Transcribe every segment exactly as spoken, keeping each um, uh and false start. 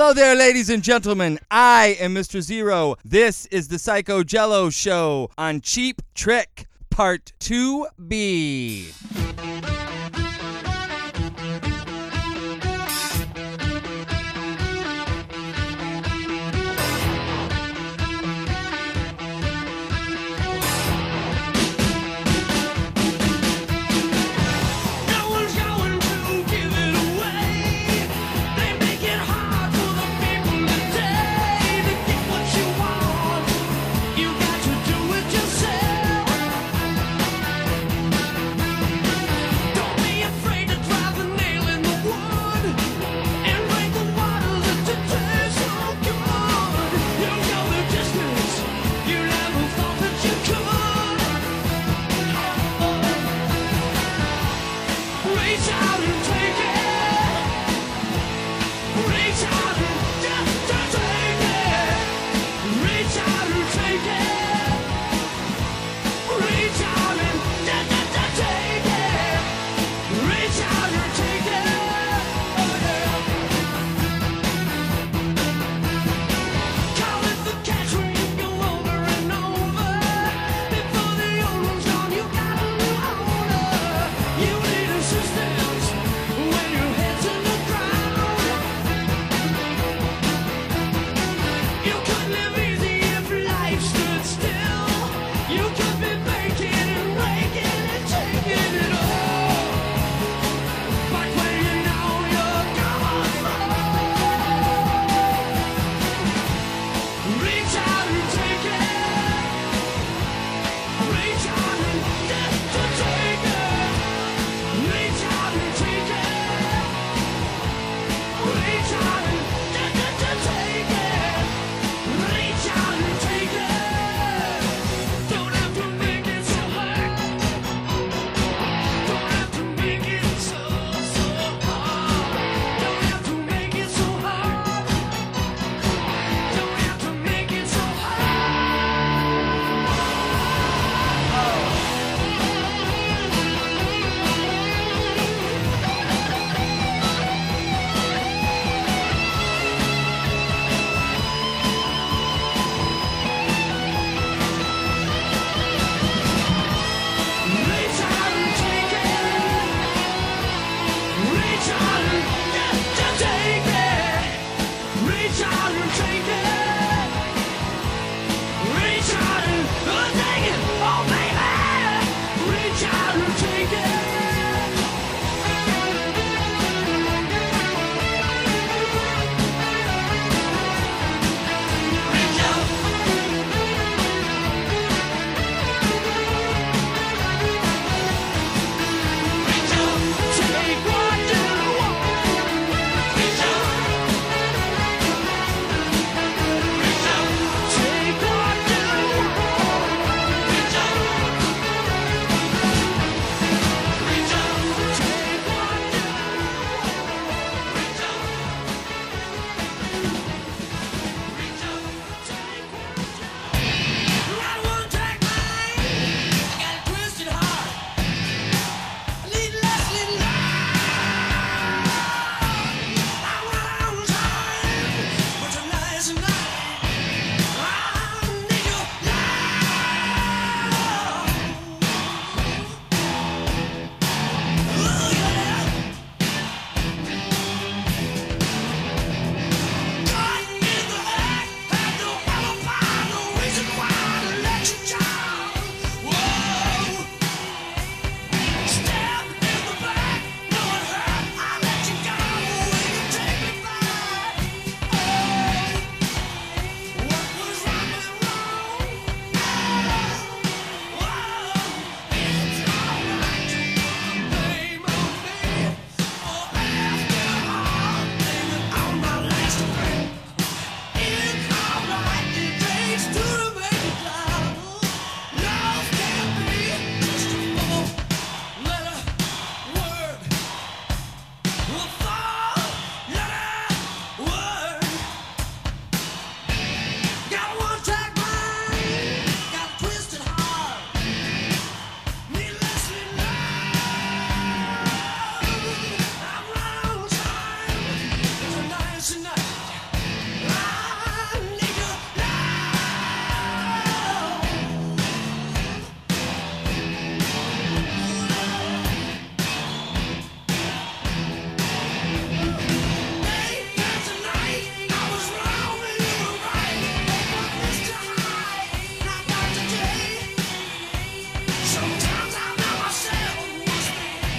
Hello there, ladies and gentlemen. I am Mister Zero. This is the Psycho Jello Show on Cheap Trick, Part two B.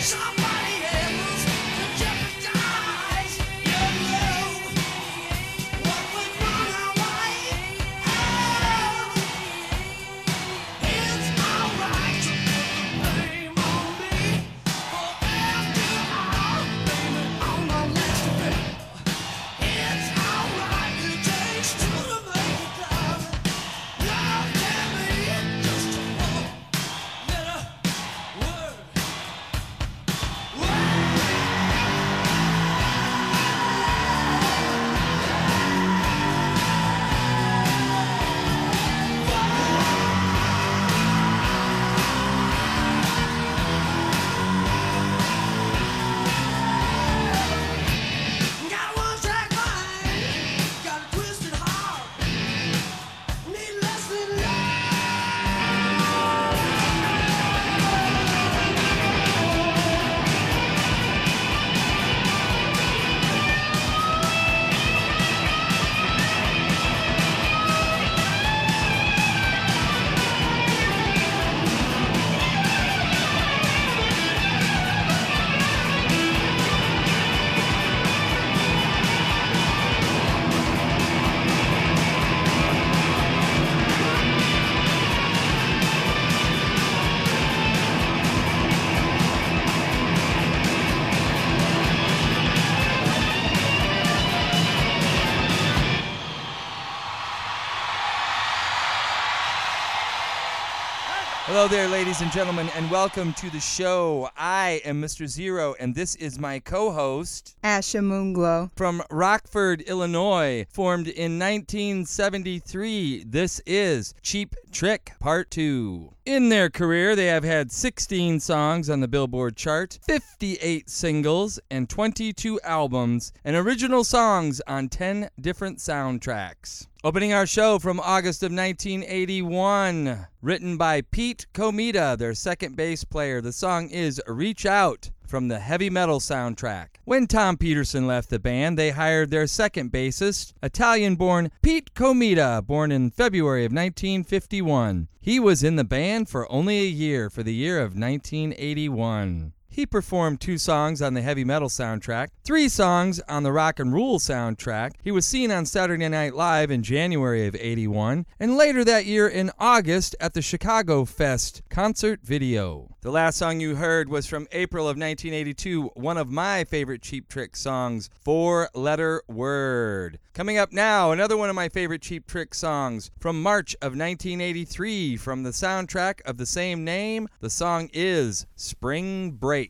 Hello there, ladies and gentlemen, and welcome to the show. I am Mister Zero, and this is my co-host, Asha Moonglow. From Rockford, Illinois, formed in nineteen seventy-three. This is Cheap Trick Part two. In their career, they have had sixteen songs on the Billboard chart, fifty-eight singles, and twenty-two albums, and original songs on ten different soundtracks. Opening our show from August of nineteen eighty-one, written by Pete Comita, their second bass player. The song is Reach Out from the Heavy Metal soundtrack. When Tom Peterson left the band, they hired their second bassist, Italian-born Pete Comita, born in February of nineteen fifty-one. He was in the band for only a year, for the year of nineteen eighty-one. He performed two songs on the Heavy Metal soundtrack, three songs on the Rock and Roll soundtrack. He was seen on Saturday Night Live in January of eighty-one, and later that year in August at the Chicago Fest concert video. The last song you heard was from April of nineteen eighty-two, one of my favorite Cheap Trick songs, Four Letter Word. Coming up now, another one of my favorite Cheap Trick songs from March of nineteen eighty-three from the soundtrack of the same name. The song is Spring Break.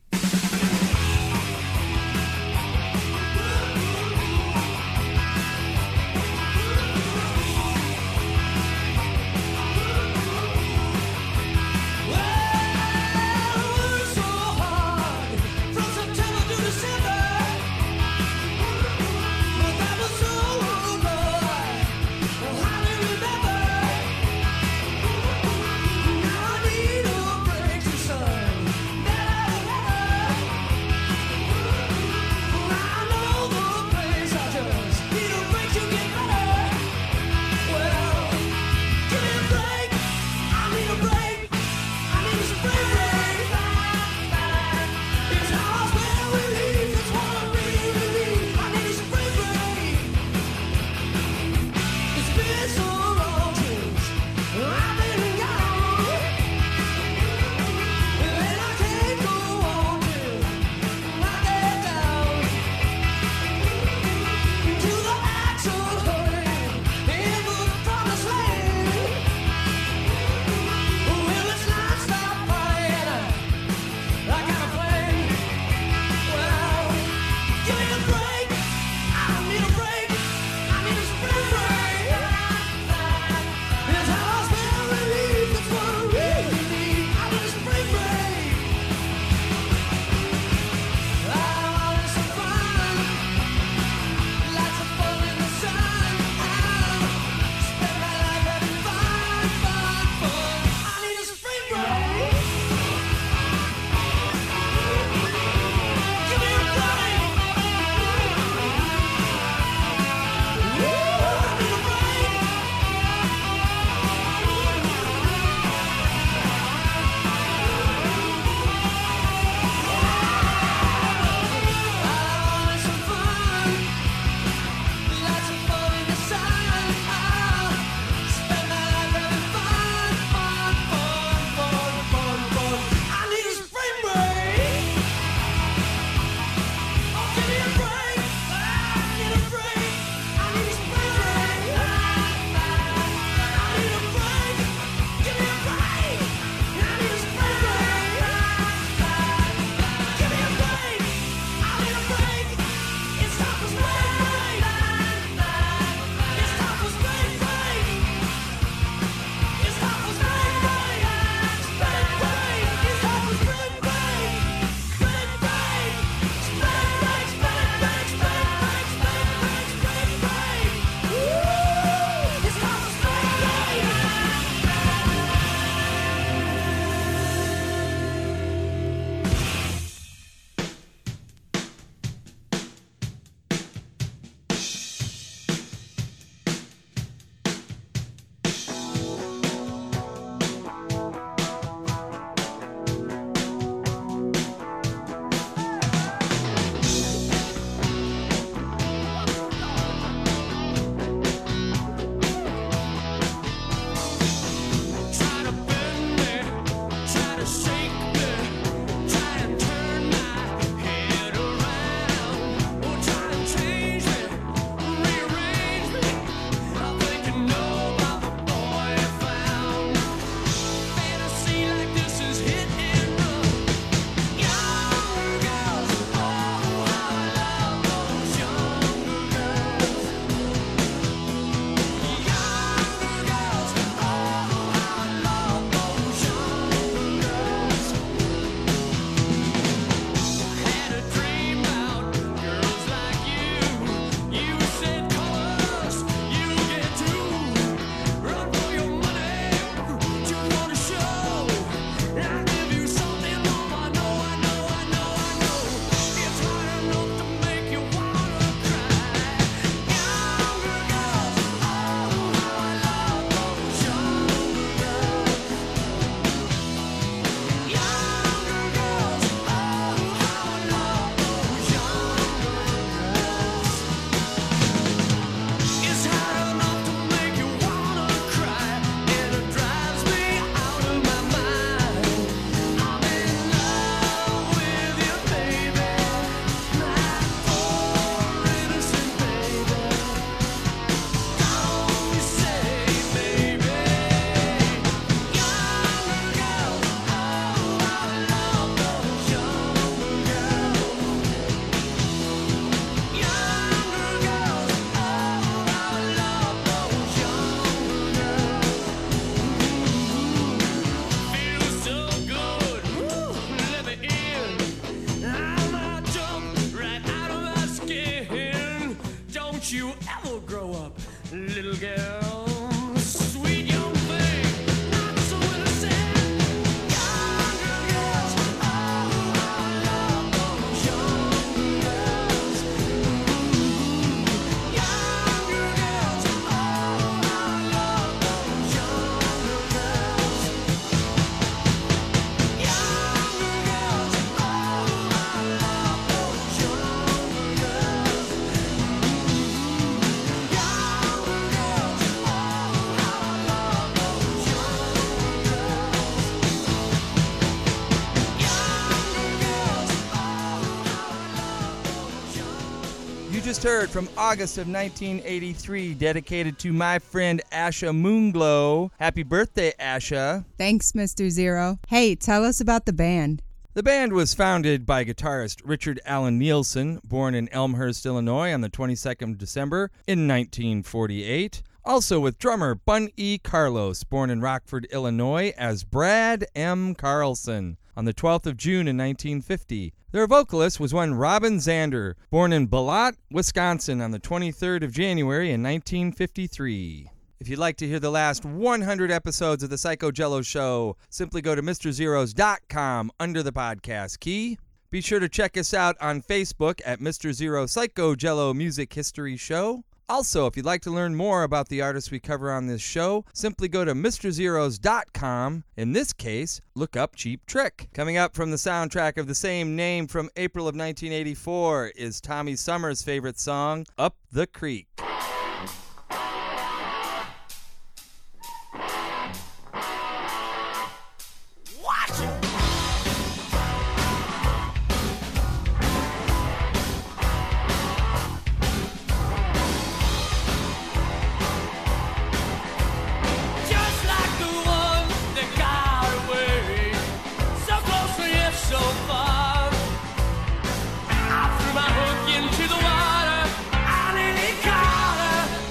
I need a break to sun. just heard from August of nineteen eighty-three, dedicated to my friend Asha Moonglow. Happy birthday, Asha. Thanks, Mister Zero. Hey, tell us about the band. The band was founded by guitarist Richard Allen Nielsen, born in Elmhurst, Illinois on the twenty-second of December in nineteen forty-eight. Also with drummer Bun E. Carlos, born in Rockford, Illinois, as Brad M. Carlson on the twelfth of June in nineteen fifty. Their vocalist was one Robin Zander, born in Beloit, Wisconsin on the twenty-third of January in nineteen fifty-three. If you'd like to hear the last one hundred episodes of the Psycho Jello Show, simply go to Mr Zeros dot com under the podcast key. Be sure to check us out on Facebook at Mister Zero Psycho Jello Music History Show. Also, if you'd like to learn more about the artists we cover on this show, simply go to Mr Zeros dot com. In this case, look up Cheap Trick. Coming up from the soundtrack of the same name from April of nineteen eighty-four is Tommy Summers' favorite song, Up the Creek. Into the water, I nearly caught her.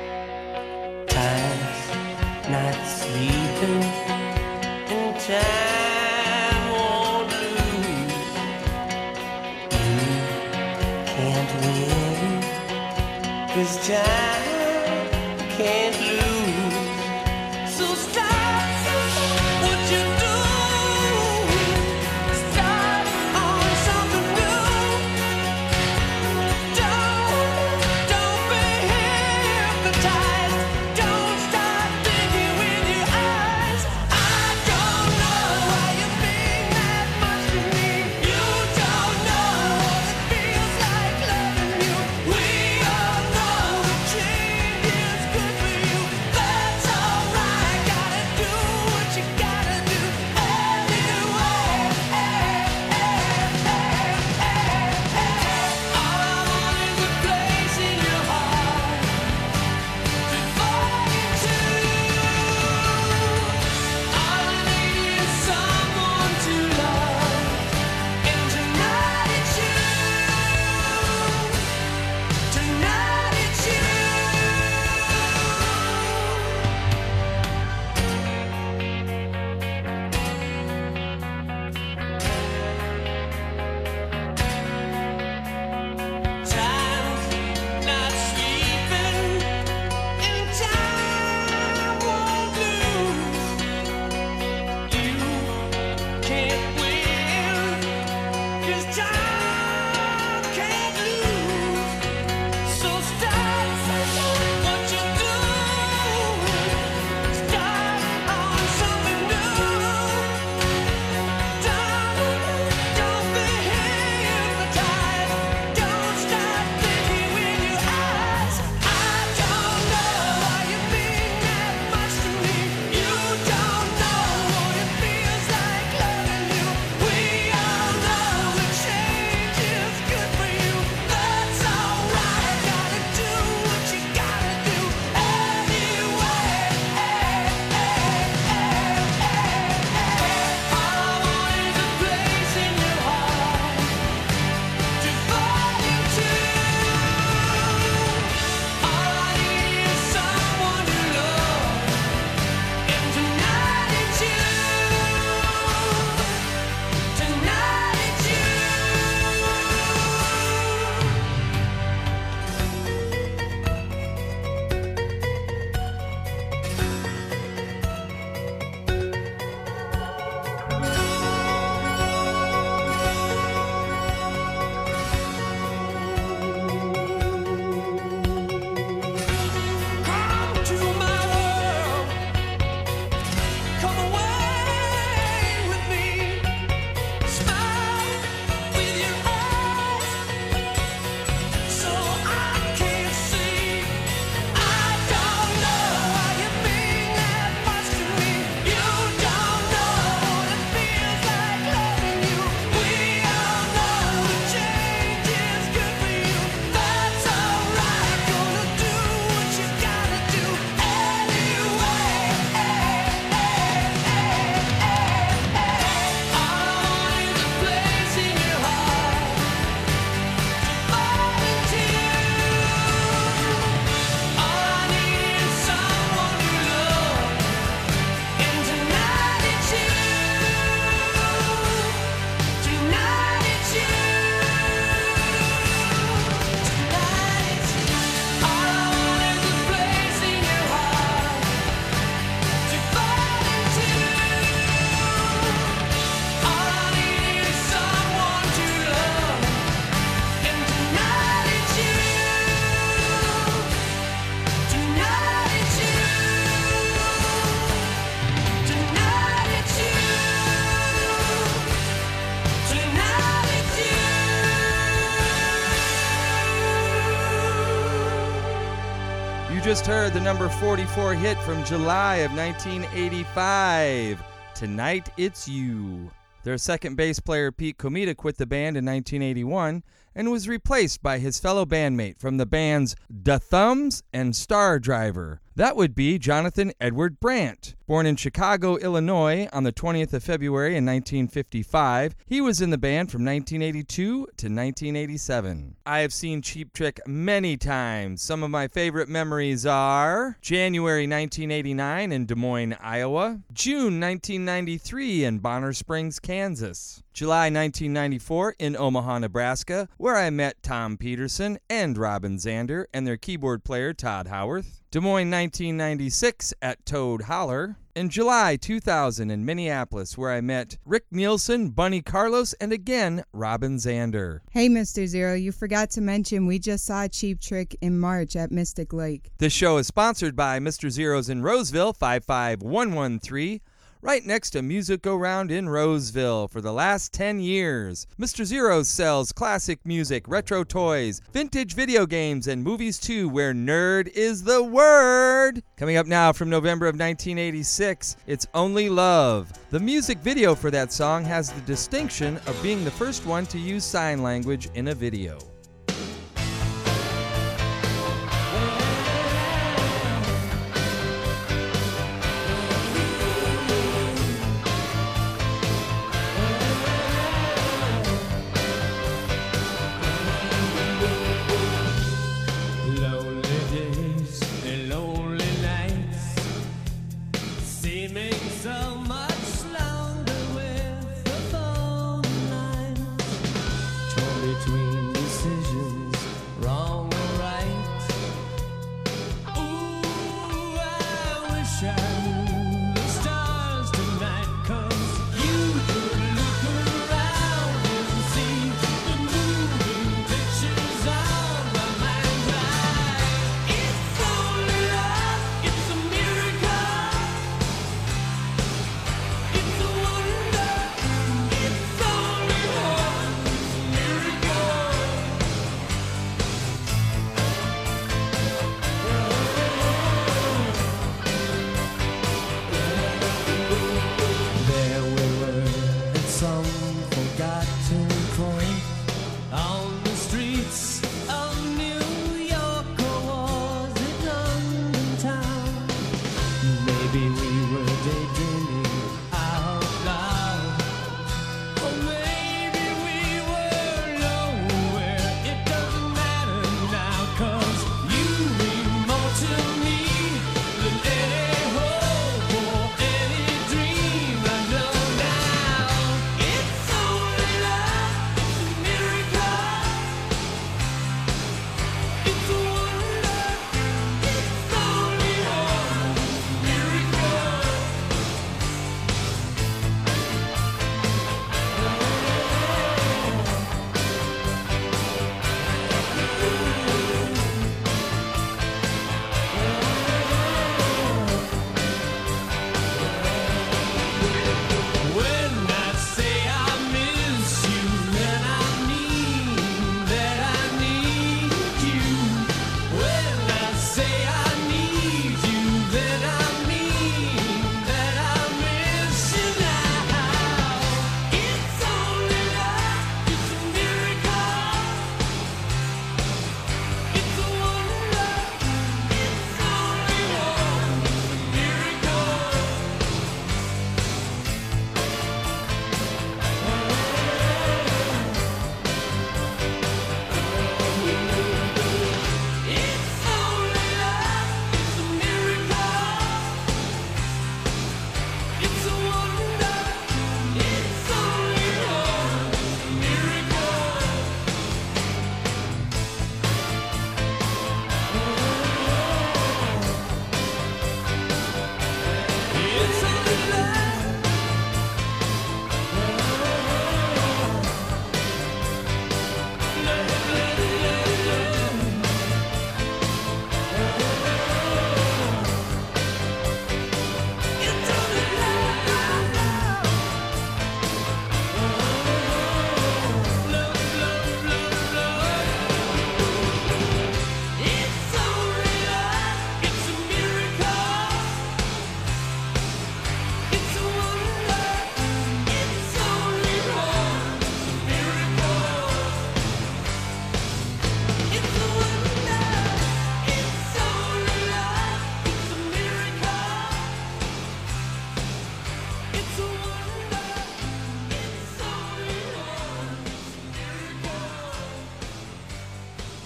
not sleeping in time. 'cause time can't lose. So stop what you do. Start on something new. Don't, don't be hypnotized. Don't start thinking with your eyes. I don't know why you mean that much to me. You don't know what it feels like loving you. We all know that change is good for you. That's alright. Gotta do what you gotta do anyway. All I want is a place in your heart to fall into. All I need is someone to love, and tonight it's you. Tonight it's you. Time's not sleeping, and time won't lose. You can't win, 'cause time can't lose. So start what you do. Start on something new. Don't, don't be hypnotized. Don't stop thinking with your eyes. I don't know why you mean that much to me. You don't know what it feels like loving you. We all know that change is good for you. That's alright. Gotta do what you gotta do anyway. All I want is a place in your heart to fall into. All I need is someone to love, and tonight it's you. Tonight it's you. Come to my world. Come away with me. Smile with your eyes, so I can see. I don't know why you mean that much to me. You don't know what it feels like loving you. We all know that change is good for you. That's alright. Gonna do what you gotta do anyway. All I want is a place in your heart to fall into. All I need is someone to love, and tonight it's you. Tonight it's you. Tonight it's you. All I want is a place in your heart to fall into. All I need is someone to love, and tonight it's you. Tonight it's you. Tonight it's you. Tonight it's you. You just heard the number forty-four hit from July of nineteen eighty-five. Tonight It's You. Their second bass player Pete Comita quit the band in nineteen eighty-one and was replaced by his fellow bandmate from the bands Da Thumbs and Star Driver. That would be Jonathan Edward Brandt. Born in Chicago, Illinois on the twentieth of February in nineteen fifty-five, he was in the band from nineteen eighty-two to nineteen eighty-seven. I have seen Cheap Trick many times. Some of my favorite memories are January nineteen eighty-nine in Des Moines, Iowa, June nineteen ninety-three in Bonner Springs, Kansas, July nineteen ninety-four in Omaha, Nebraska, where I met Tom Peterson and Robin Zander and their keyboard player Todd Howarth. Des Moines nineteen ninety-six at Toad Holler. In July two thousand in Minneapolis, where I met Rick Nielsen, Bunny Carlos, and again, Robin Zander. Hey, Mister Zero, you forgot to mention we just saw Cheap Trick in March at Mystic Lake. This show is sponsored by Mister Zero's in Roseville, five five one one three. Right next to Music Go Round in Roseville for the last ten years. Mister Zero sells classic music, retro toys, vintage video games, and movies too, where nerd is the word. Coming up now from November of nineteen eighty-six, it's Only Love. The music video for that song has the distinction of being the first one to use sign language in a video.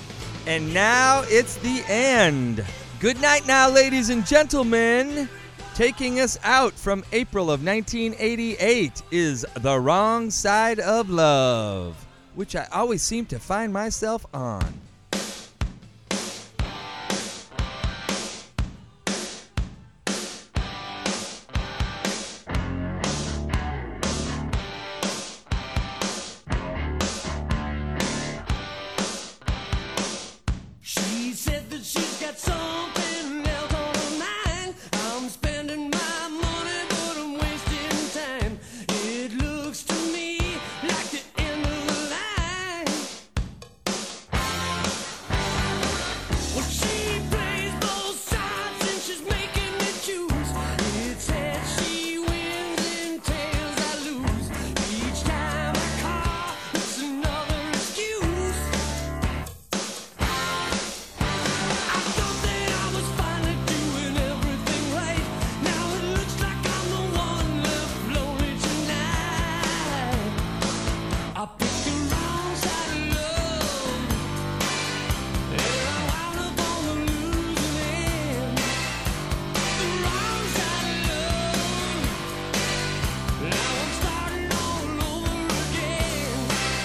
And now it's the end. Good night now, ladies and gentlemen. Taking us out from April of nineteen eighty-eight is The Wrong Side of Love, which I always seem to find myself on. She said that she's got something else on her mind. I'm spending my money, but I'm wasting time. It looks to me like the end of the line. Well, she plays both sides and she's making me choose. It says she wins and tails I lose. Each time I call, it's another excuse. I thought that I was finally doing everything right. Now it looks like I'm the one left lonely tonight. I picked the wrong side of love, and I wound up on the losing end. The wrong side of love. Now I'm starting all over again.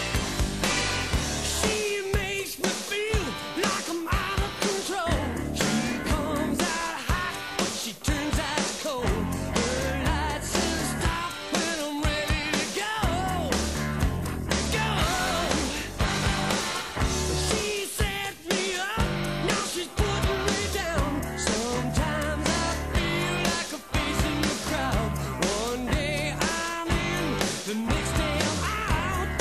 She makes me feel like I'm out of control. She comes out hot, but she turns out cold. Her lights and stop when I'm ready to go. Go. She set me up, now she's putting me down. Sometimes I feel like a face in the crowd. One day I'm in, the next day I'm out.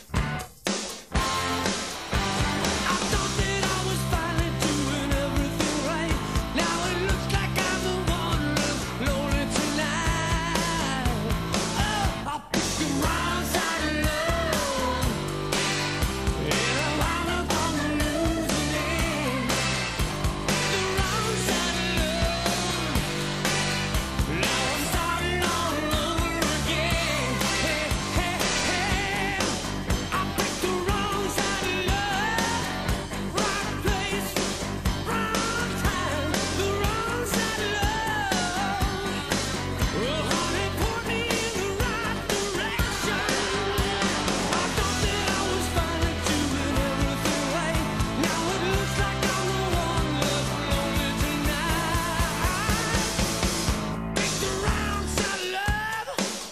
I thought that I was finally doing everything right. Now it looks like I'm the one left lonely tonight. Oh, I picked the wrong side of love, and I wound up on the losing end. The wrong side of love. Now I'm starting all over again. Hey, hey, hey. I picked the wrong side of love. Right place, wrong time. The wrong side of love. Well, honey, point me in the right direction. I thought that I was finally doing everything right. Now it looks like I'm the one left lonely tonight. Pick the wrong side of love.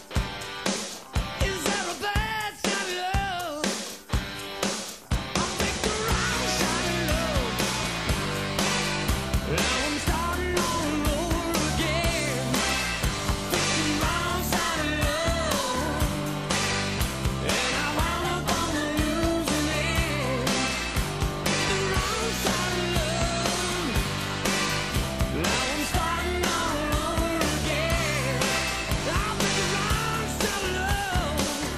Is there a bad side of love? I picked the wrong side of love. Now I'm starting all over again. Picked the wrong side of love, and I wound up on the losing end. The wrong side of love. Now I'm starting all over again. I picked the wrong side of love,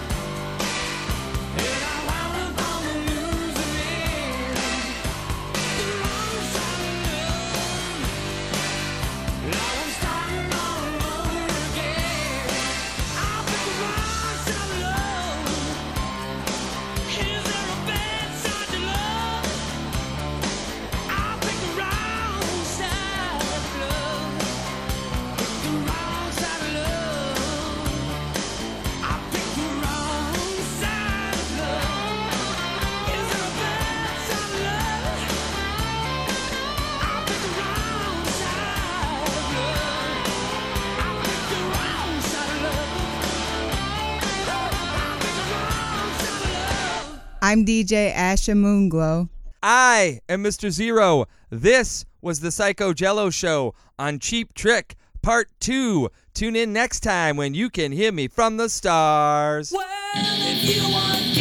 and I wound up on the losing end. The wrong side of love. Now I'm starting all over again. I picked the wrong side of love. Is there a bad side to love? I picked the wrong side of love. Picked the wrong side of love. I picked the wrong side of love. Is there a bad side of love? I picked the wrong side of love. I picked the wrong side of love. I picked the wrong side of love. I'm D J Asha Moonglow. I am Mister Zero. This was the Psycho Jello Show on Cheap Trick Part two. Tune in next time when you can hear me from the stars. Well, if you want